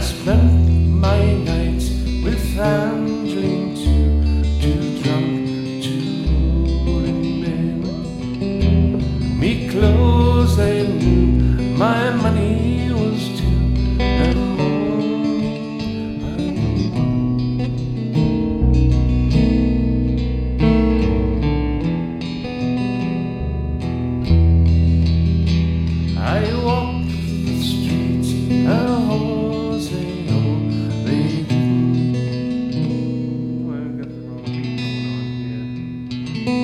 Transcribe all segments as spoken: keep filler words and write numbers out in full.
spent my nights with Angeline too, too drunk to roll in bed. Me clothes I knew, my money was too, and more I knew. I walked the streets, a horse they know they didn't. Oh, I got the wrong beat going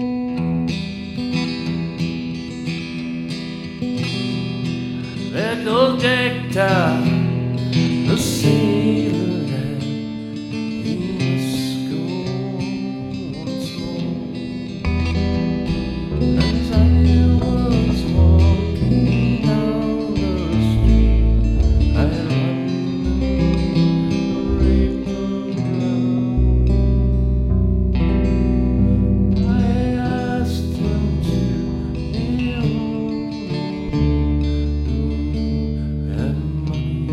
on here. That old Hector, the sailor lad, he must go once more. As I was walking down the street, I ran the rainbow ground. I asked him to kneel and money.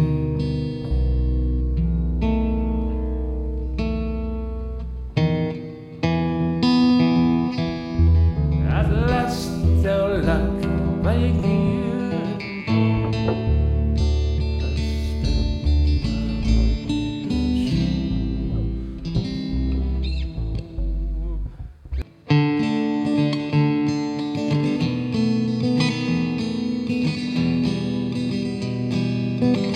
At last, our luck, my dear, I spent my